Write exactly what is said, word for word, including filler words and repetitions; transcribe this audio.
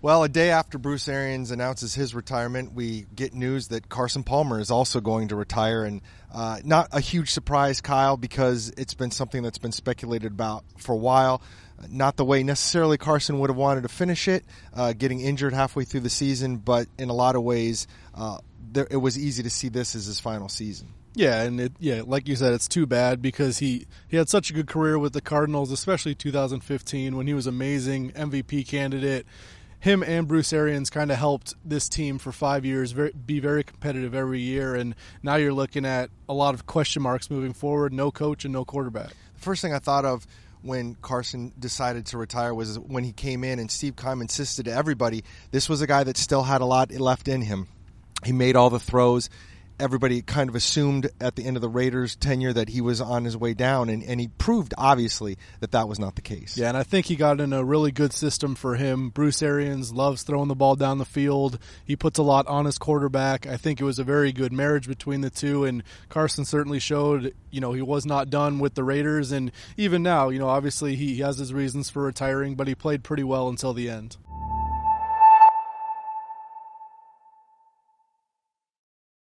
Well, a day after Bruce Arians announces his retirement, we get news that Carson Palmer is also going to retire. And uh, not a huge surprise, Kyle, because it's been something that's been speculated about for a while. Not the way necessarily Carson would have wanted to finish it, uh, getting injured halfway through the season, but in a lot of ways, uh, there, it was easy to see this as his final season. Yeah, and it, yeah, like you said, it's too bad because he, he had such a good career with the Cardinals, especially two thousand fifteen when he was amazing, M V P candidate. Him and Bruce Arians kind of helped this team for five years very, be very competitive every year, and now you're looking at a lot of question marks moving forward, no coach and no quarterback. The first thing I thought of when Carson decided to retire was when he came in and Steve Keim insisted to everybody this was a guy that still had a lot left in him. He made all the throws. Everybody kind of assumed at the end of the Raiders' tenure that he was on his way down, and, and he proved, obviously, that that was not the case. Yeah, and I think he got in a really good system for him. Bruce Arians loves throwing the ball down the field. He puts a lot on his quarterback. I think it was a very good marriage between the two, and Carson certainly showed, you know, he was not done with the Raiders, and even now, you know, obviously he has his reasons for retiring, but he played pretty well until the end.